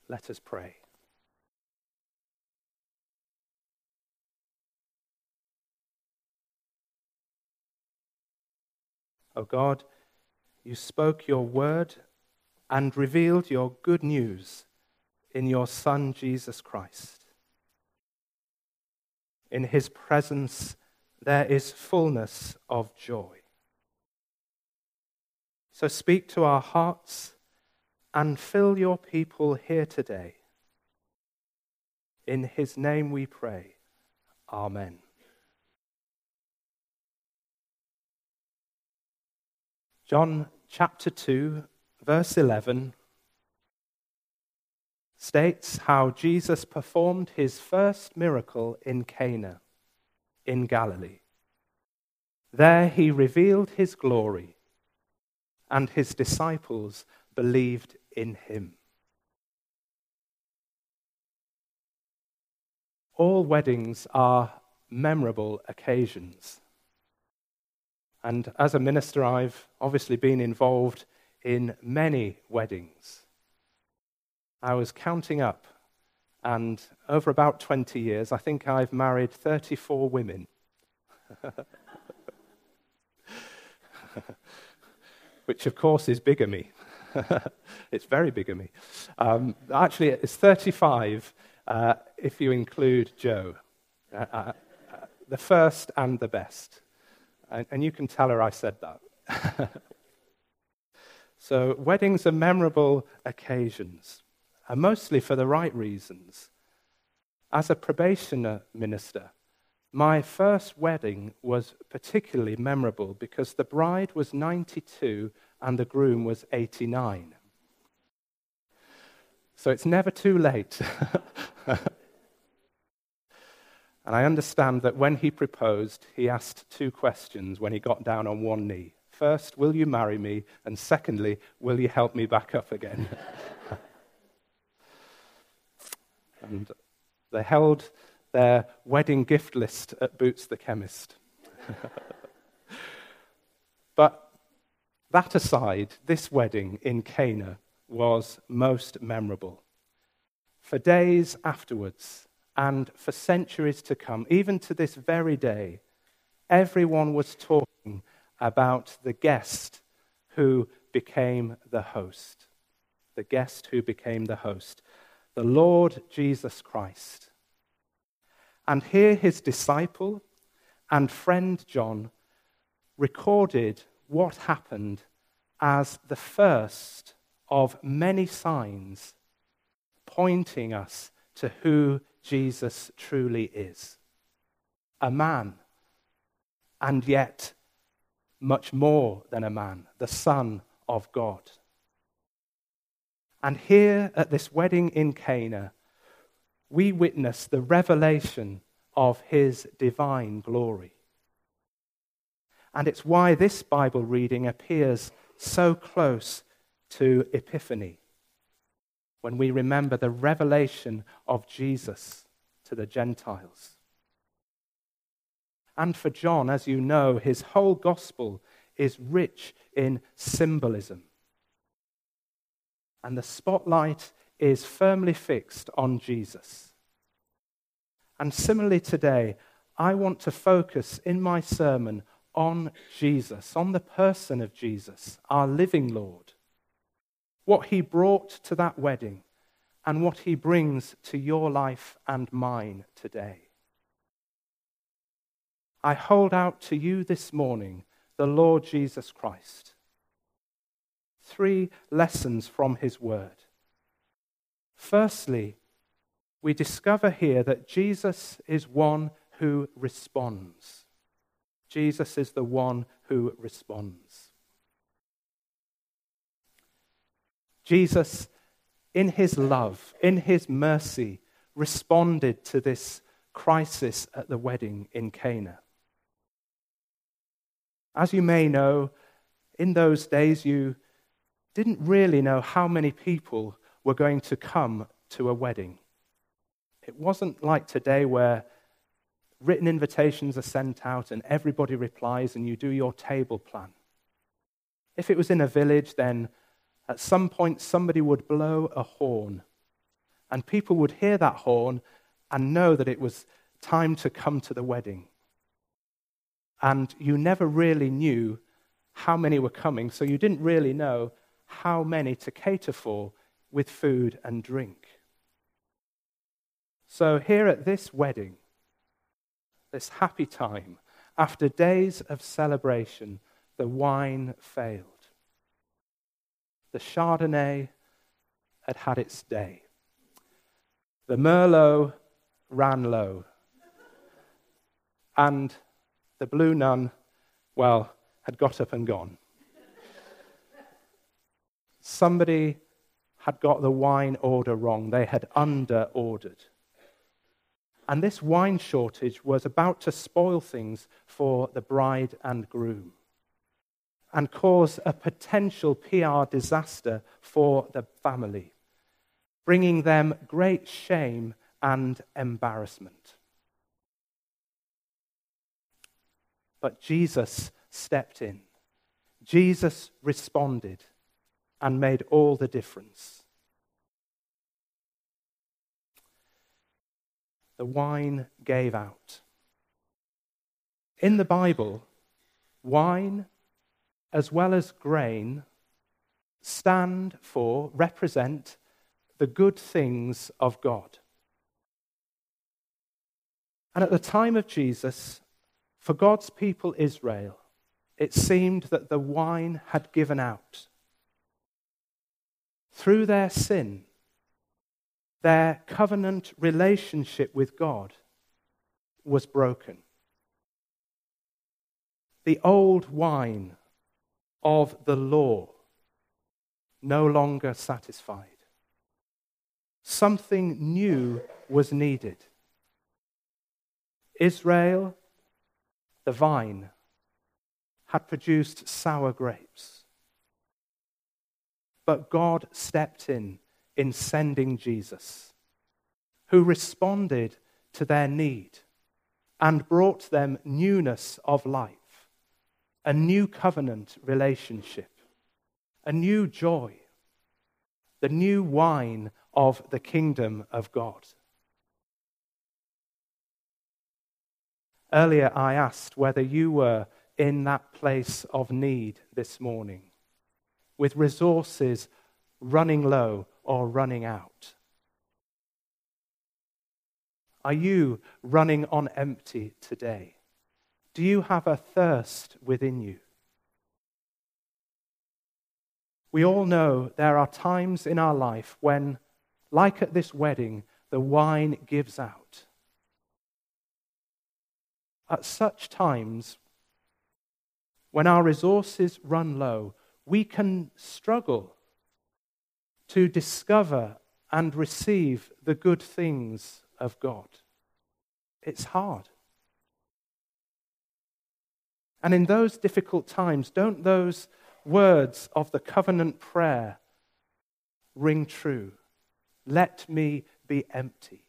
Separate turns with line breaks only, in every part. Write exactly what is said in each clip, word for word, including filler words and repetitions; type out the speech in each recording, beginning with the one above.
Let us pray. O God, you spoke your word and revealed your good news in your Son, Jesus Christ. In his presence there is fullness of joy. So speak to our hearts and fill your people here today. In his name we pray. Amen. John chapter two, verse eleven states how Jesus performed his first miracle in Cana, in Galilee. There he revealed his glory, and his disciples believed in him. All weddings are memorable occasions. And as a minister, I've obviously been involved in many weddings. I was counting up, and over about twenty years, I think I've married thirty-four women. Which, of course, is bigamy. It's very bigamy. Um, actually, it's thirty-five uh, if you include Joe, uh, uh, the first and the best. And, and you can tell her I said that. So weddings are memorable occasions, and mostly for the right reasons. As a probation minister, my first wedding was particularly memorable because the bride was ninety-two and the groom was eighty-nine. So it's never too late. And I understand that when he proposed, he asked two questions when he got down on one knee. First, will you marry me? And secondly, will you help me back up again? And they held their wedding gift list at Boots the chemist. But that aside, this wedding in Cana was most memorable. For days afterwards, and for centuries to come, even to this very day, everyone was talking about the guest who became the host. The guest who became the host, the Lord Jesus Christ. And here his disciple and friend John recorded what happened as the first of many signs pointing us to who Jesus truly is. A man, and yet much more than a man, the Son of God. And here at this wedding in Cana, we witness the revelation of his divine glory. And it's why this Bible reading appears so close to Epiphany, when we remember the revelation of Jesus to the Gentiles. And for John, as you know, his whole gospel is rich in symbolism. And the spotlight is firmly fixed on Jesus. And similarly today, I want to focus in my sermon on Jesus, on the person of Jesus, our living Lord. What he brought to that wedding, and what he brings to your life and mine today. I hold out to you this morning the Lord Jesus Christ. Three lessons from his word. Firstly, we discover here that Jesus is one who responds. Jesus is the one who responds. Jesus, in his love, in his mercy, responded to this crisis at the wedding in Cana. As you may know, in those days you didn't really know how many people were going to come to a wedding. It wasn't like today where written invitations are sent out and everybody replies and you do your table plan. If it was in a village, then at some point somebody would blow a horn And people would hear that horn and know that it was time to come to the wedding. And you never really knew how many were coming, so you didn't really know how many to cater for with food and drink. So here at this wedding, this happy time, after days of celebration, the wine failed. The Chardonnay had had its day. The Merlot ran low. And the Blue Nun, well, had got up and gone. Somebody had got the wine order wrong. They had under-ordered. And this wine shortage was about to spoil things for the bride and groom and cause a potential P R disaster for the family, bringing them great shame and embarrassment. But Jesus stepped in. Jesus responded and made all the difference. The wine gave out. In the Bible, wine, as well as grain, stand for, represent the good things of God. And at the time of Jesus, for God's people Israel, it seemed that the wine had given out. Through their sin, their covenant relationship with God was broken. The old wine of the law no longer satisfied. Something new was needed. Israel, the vine, had produced sour grapes. But God stepped in in sending Jesus, who responded to their need and brought them newness of life, a new covenant relationship, a new joy, the new wine of the kingdom of God. Earlier I asked whether you were in that place of need this morning, with resources running low or running out. Are you running on empty today? Do you have a thirst within you? We all know there are times in our life when, like at this wedding, the wine gives out. At such times, when our resources run low, we can struggle to discover and receive the good things of God. It's hard. And in those difficult times, don't those words of the covenant prayer ring true? Let me be empty.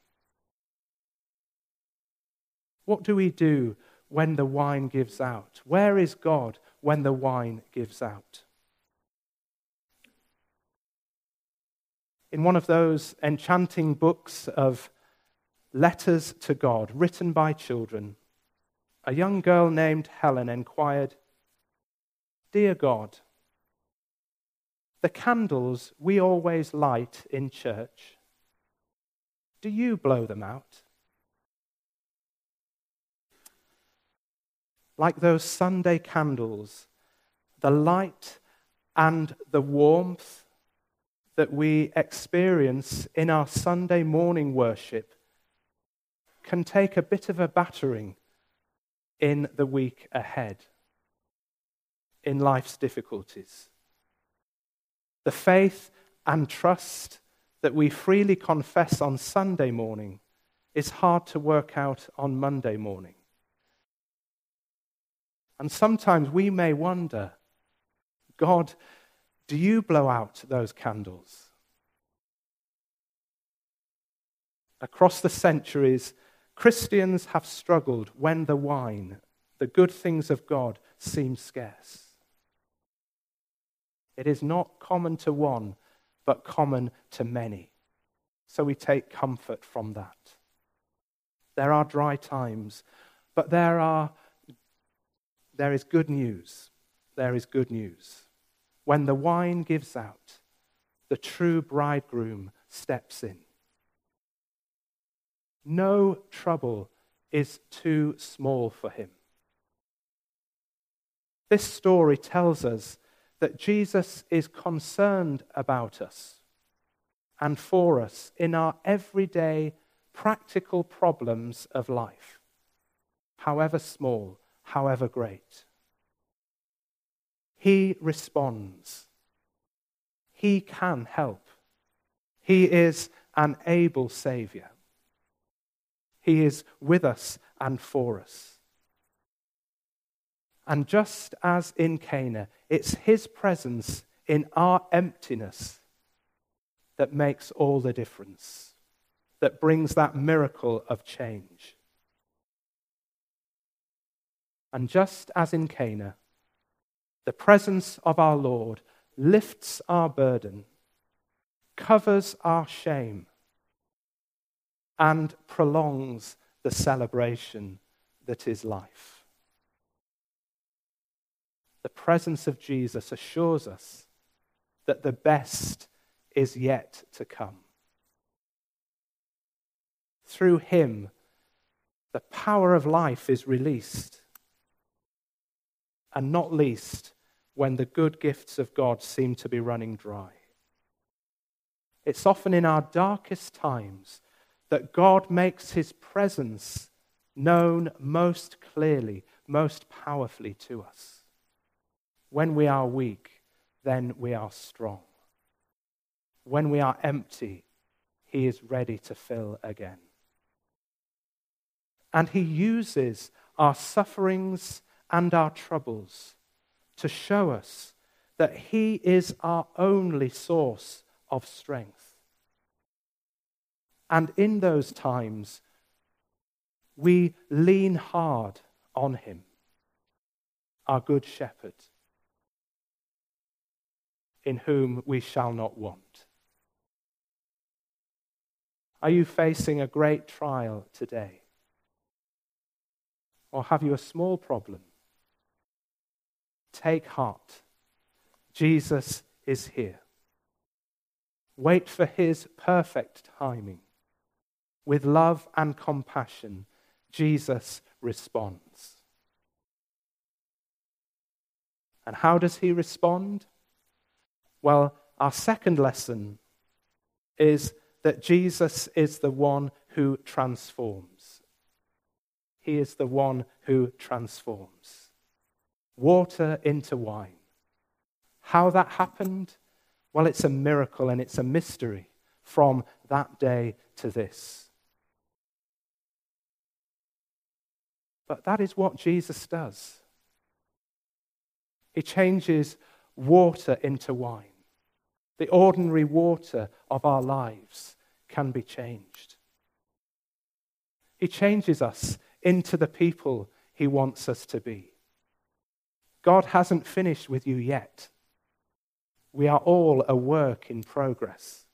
What do we do when the wine gives out? Where is God when the wine gives out? In one of those enchanting books of letters to God written by children, a young girl named Helen inquired, "Dear God, the candles we always light in church, do you blow them out? Like those Sunday candles, the light and the warmth that we experience in our Sunday morning worship can take a bit of a battering in the week ahead, in life's difficulties. The faith and trust that we freely confess on Sunday morning is hard to work out on Monday morning. And sometimes we may wonder, God, do you blow out those candles? Across the centuries, Christians have struggled when the wine, the good things of God, seem scarce. It is not common to one, but common to many. so we take comfort from that. There are dry times, but there are there is good news. There is good news. When the wine gives out, the true bridegroom steps in. No trouble is too small for him. This story tells us that Jesus is concerned about us and for us in our everyday practical problems of life, however small, however great. He responds. He can help. He is an able Saviour. He is with us and for us. And just as in Cana, it's his presence in our emptiness that makes all the difference, that brings that miracle of change. And just as in Cana, the presence of our Lord lifts our burden, covers our shame, and prolongs the celebration that is life. The presence of Jesus assures us that the best is yet to come. Through him, the power of life is released, and not least when the good gifts of God seem to be running dry. It's often in our darkest times that God makes his presence known most clearly, most powerfully to us. When we are weak, then we are strong. When we are empty, he is ready to fill again. And he uses our sufferings and our troubles to show us that he is our only source of strength. And in those times, we lean hard on him, our good shepherd, in whom we shall not want. Are you facing a great trial today? Or have you a small problem? Take heart. Jesus is here. Wait for his perfect timing. With love and compassion, Jesus responds. And how does he respond? Well, our second lesson is that Jesus is the one who transforms. He is the one who transforms. Water into wine. How that happened? Well, it's a miracle and it's a mystery from that day to this. But that is what Jesus does. He changes water into wine. The ordinary water of our lives can be changed. He changes us into the people he wants us to be. God hasn't finished with you yet. We are all a work in progress.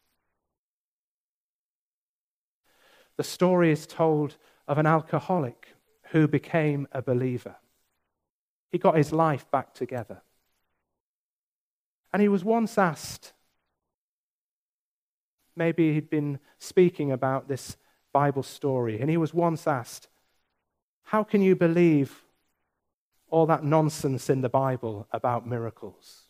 The story is told of an alcoholic who became a believer. He got his life back together. And he was once asked, maybe he'd been speaking about this Bible story, and he was once asked, how can you believe all that nonsense in the Bible about miracles?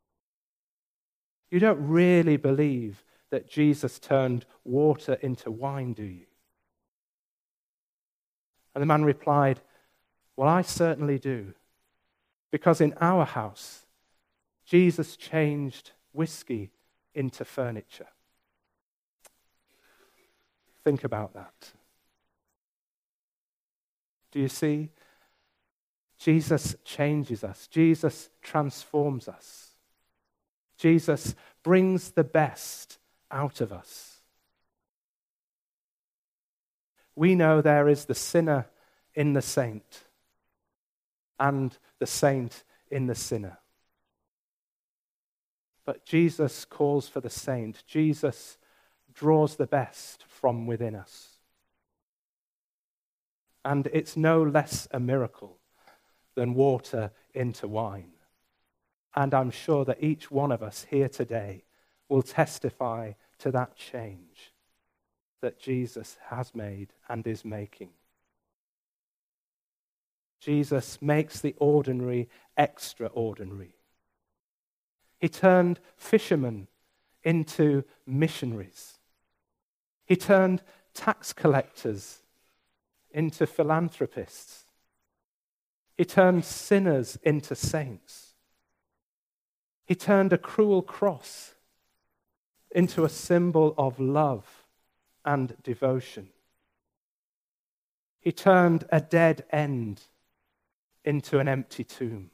You don't really believe that Jesus turned water into wine, do you? And the man replied, well, I certainly do. Because in our house, Jesus changed whiskey into furniture. Think about that. Do you see? Jesus changes us. Jesus transforms us. Jesus brings the best out of us. We know there is the sinner in the saint and the saint in the sinner. But Jesus calls for the saint. Jesus draws the best from within us. And it's no less a miracle than water into wine. And I'm sure that each one of us here today will testify to that change that Jesus has made and is making. Jesus makes the ordinary extraordinary. He turned fishermen into missionaries. He turned tax collectors into philanthropists. He turned sinners into saints. He turned a cruel cross into a symbol of love and devotion. He turned a dead end into an empty tomb.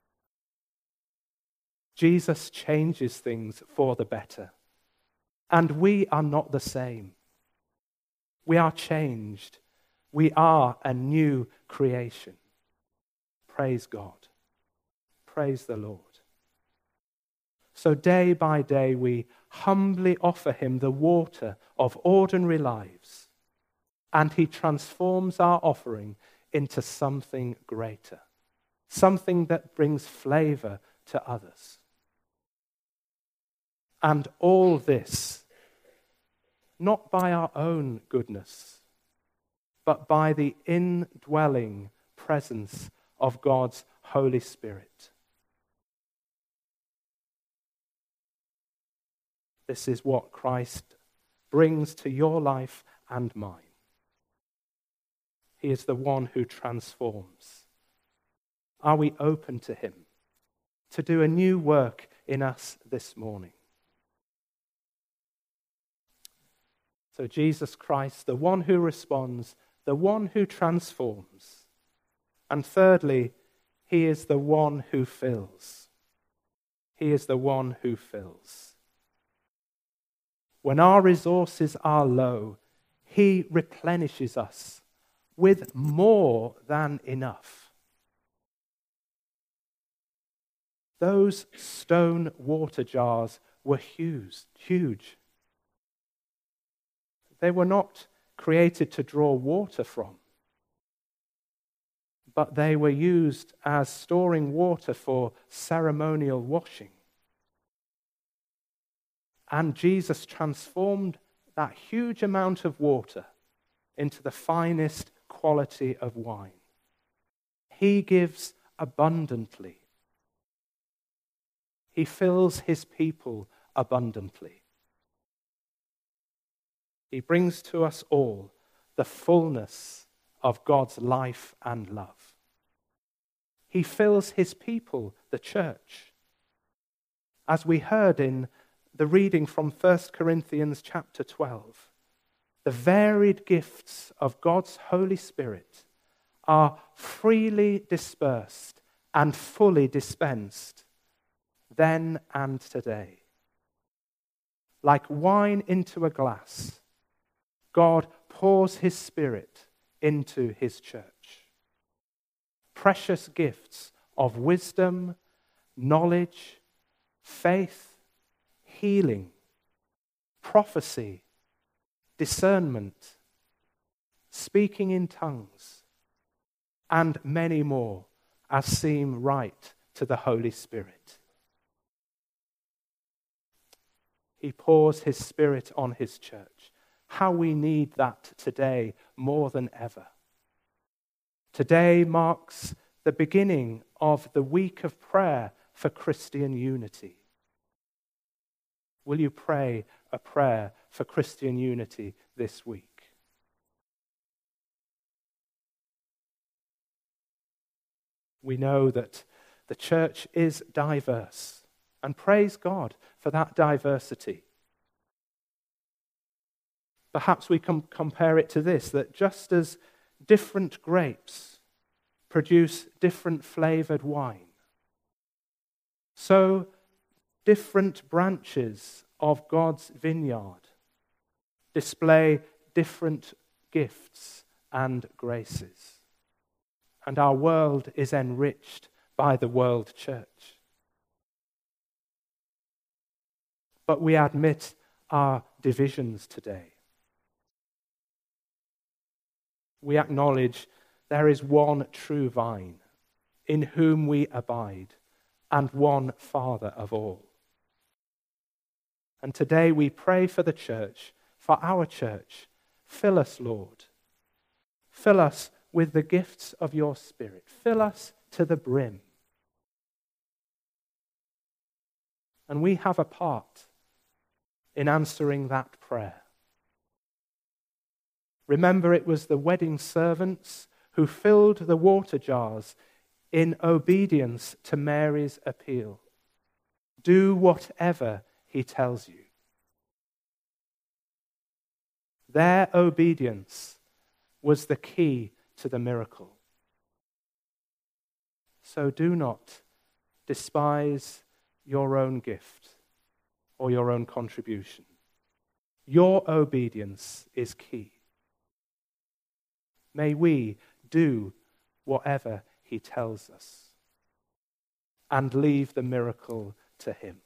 Jesus changes things for the better, and we are not the same. We are changed. We are a new creation. Praise God. Praise the Lord. So day by day we humbly offer him the water of ordinary lives, and he transforms our offering into something greater, something that brings flavor to others. And all this, not by our own goodness, but by the indwelling presence of God's Holy Spirit. This is what Christ brings to your life and mine. He is the one who transforms. Are we open to him to do a new work in us this morning? So Jesus Christ, the one who responds, the one who transforms. And thirdly, he is the one who fills. He is the one who fills. When our resources are low, he replenishes us with more than enough. Those stone water jars were huge, huge. They were not created to draw water from, but they were used as storing water for ceremonial washing. And Jesus transformed that huge amount of water into the finest quality of wine. He gives abundantly. He fills his people abundantly. He brings to us all the fullness of God's life and love. He fills his people, the church. As we heard in the reading from First Corinthians chapter twelve, the varied gifts of God's Holy Spirit are freely dispersed and fully dispensed then and today. Like wine into a glass, God pours his Spirit into his church. Precious gifts of wisdom, knowledge, faith, healing, prophecy, discernment, speaking in tongues, and many more as seem right to the Holy Spirit. He pours his Spirit on his church. How we need that today more than ever. Today marks the beginning of the week of prayer for Christian unity. Will you pray a prayer for Christian unity this week? We know that the church is diverse, and praise God for that diversity. Perhaps we can compare it to this, that just as different grapes produce different flavored wine, so different branches of God's vineyard display different gifts and graces. And our world is enriched by the world church. But we admit our divisions today. We acknowledge there is one true vine in whom we abide, and one Father of all. And today we pray for the church, for our church. Fill us, Lord. Fill us with the gifts of your Spirit. Fill us to the brim. And we have a part in answering that prayer. Remember, it was the wedding servants who filled the water jars in obedience to Mary's appeal. Do whatever he tells you. Their obedience was the key to the miracle. So do not despise your own gift or your own contribution. Your obedience is key. May we do whatever he tells us and leave the miracle to him.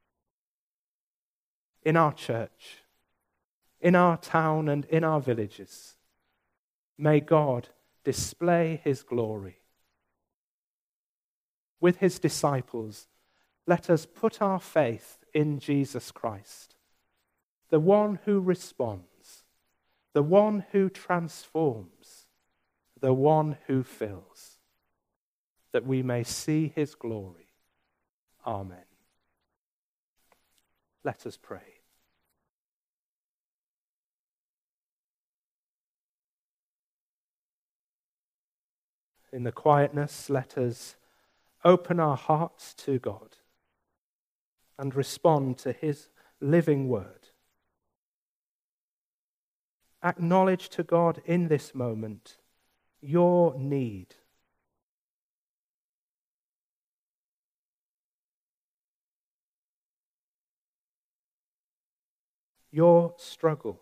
In our church, in our town and in our villages, may God display his glory. With his disciples, let us put our faith in Jesus Christ, the one who responds, the one who transforms, the one who fills, that we may see his glory. Amen. Let us pray. In the quietness, let us open our hearts to God and respond to his living word. Acknowledge to God in this moment your need. Your struggle.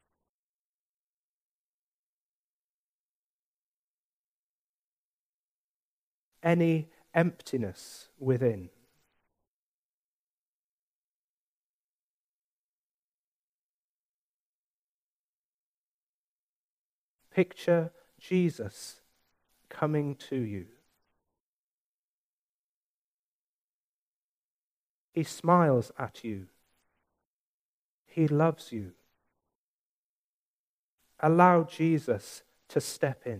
Any emptiness within. Picture Jesus coming to you. He smiles at you. He loves you. Allow Jesus to step in.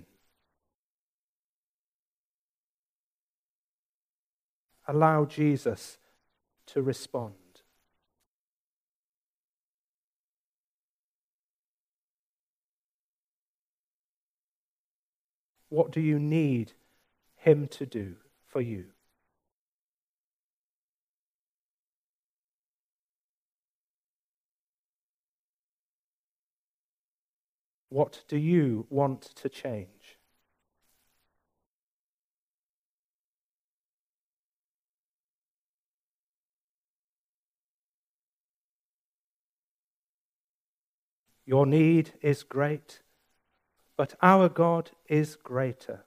Allow Jesus to respond. What do you need him to do for you? What do you want to change? Your need is great, but our God is greater.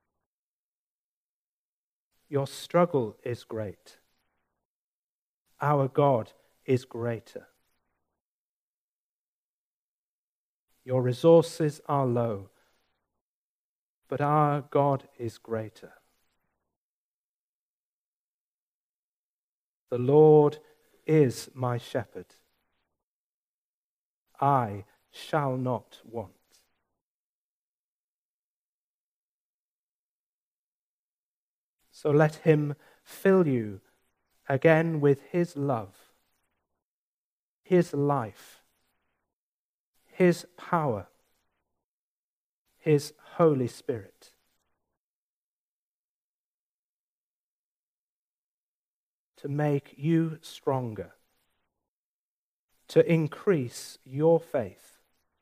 Your struggle is great. Our God is greater. Your resources are low, but our God is greater. The Lord is my shepherd. I shall not want. So let him fill you again with his love, his life, his power, his Holy Spirit. To make you stronger, to increase your faith.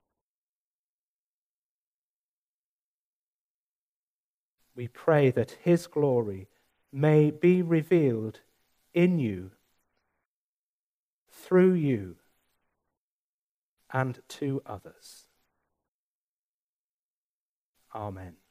We pray that his glory may be revealed in you, through you, and to others. Amen.